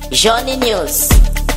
Johnny News.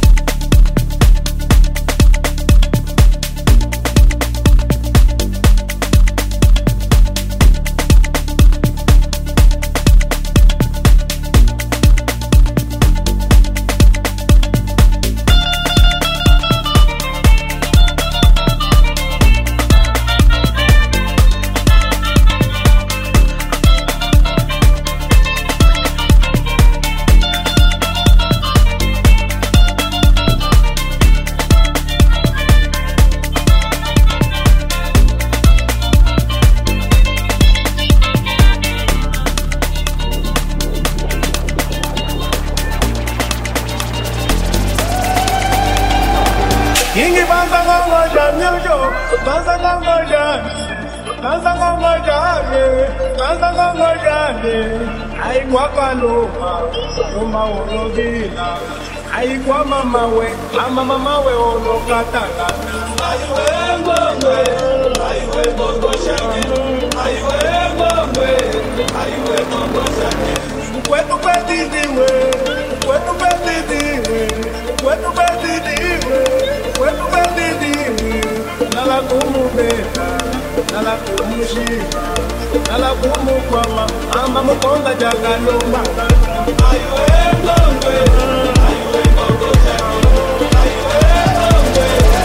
Ingi banza ngoma janyo, banza ngoma janye, banza ngoma janye, banza ngoma janye. Ai kwa paloma, paloma olobina. Ai kwa mama we olokatana. Ai we bongo shanye, ai we bongo shanye. Kwetu diwe, kwetu diwe, kwetu diwe. Kwetu diwe, nala kumubeka, nala kumushika, nala kumukwama, amba mukonga jagalomba. Aiwe ngombe, aiwe bongo shaki, aiwe ngombe.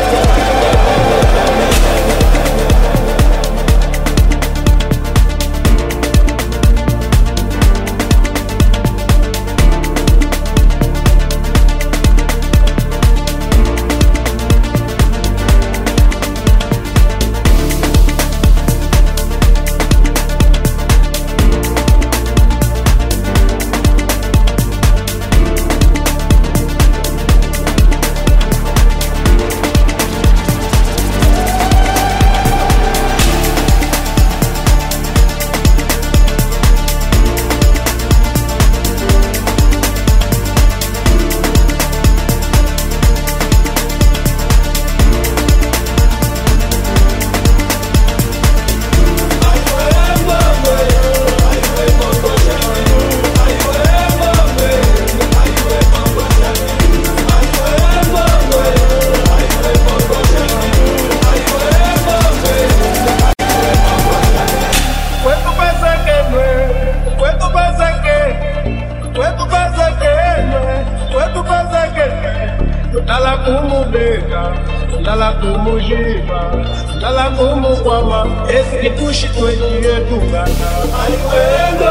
Nala kumubeka, nala kumujiba, nala kumukwama, esi kushi twejiye tungana. Aiwe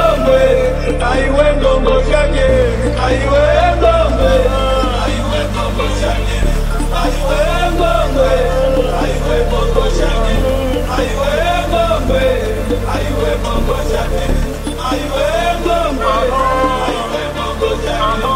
ngombe shanye, aiwe ngombe shanye, aiwe ngombe shanye, aiwe ngombe shanye, aiwe ngombe shanye.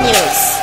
News.